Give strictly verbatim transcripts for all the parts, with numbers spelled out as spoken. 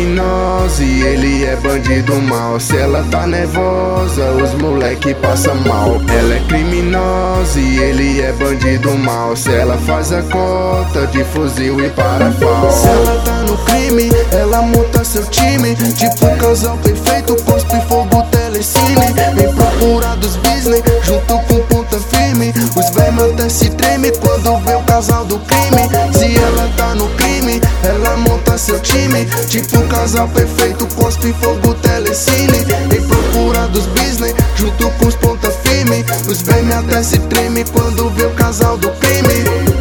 criminosa e ele é bandido mal. Se ela tá nervosa, os moleque passa mal. Ela é criminosa e ele é bandido mal. Se ela faz a cota de fuzil e parafal. Se ela tá no crime, ela monta seu time. Tipo casal perfeito, cospe fogo, telecine. Em procura dos business, junto com ponta firme. Os vermes até se treme quando vê o casal do crime. Se ela tá no crime, ela monta seu time. Tipo casal perfeito, cospe fogo, telecine. Em procura dos business, junto com os ponta firme. Os vermes até se treme quando vê o casal do crime.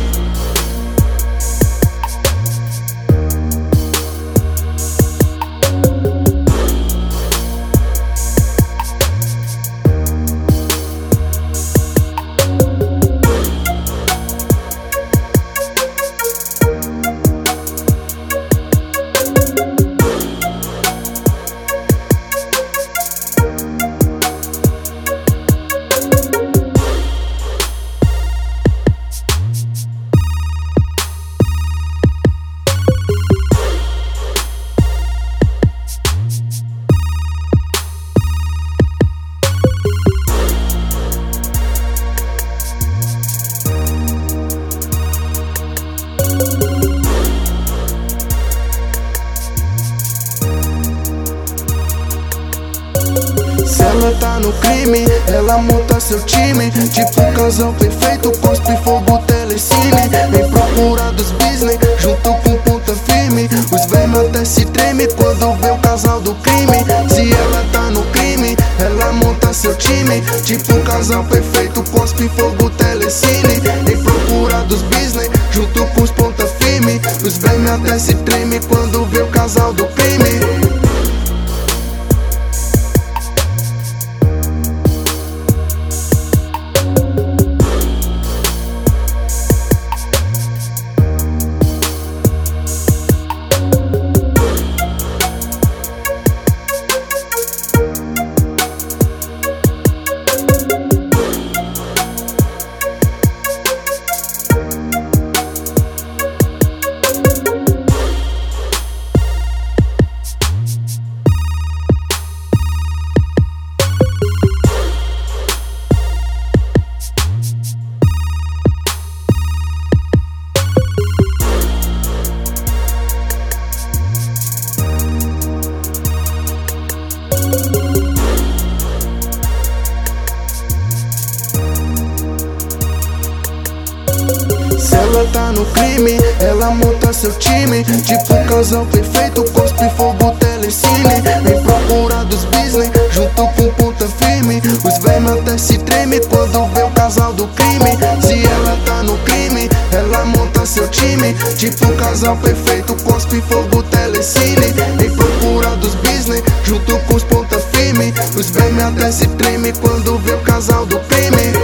Se ela tá no crime, ela monta seu time. Tipo casal perfeito, cospe fogo, telecine. Em procura dos business, junto com ponta firme. Os vermes até se treme quando vê o casal do crime. Se ela tá no crime, ela monta seu time. Tipo casal perfeito, cospe fogo, telecine. Em procura dos business, junto com os ponta firme. Os vermes até se treme quando vê o casal do crime. Se ela tá no crime, ela monta seu time. Tipo casal perfeito, cospe fogo, telecine. Em procura dos business, junto com ponta firme. Os vermes até se treme quando vê o casal do crime. Se ela tá no crime, ela monta seu time. Tipo casal perfeito, cospe fogo, telecine. Em procura dos business, junto com os ponta firme. Os vermes até se treme quando vê o casal do crime.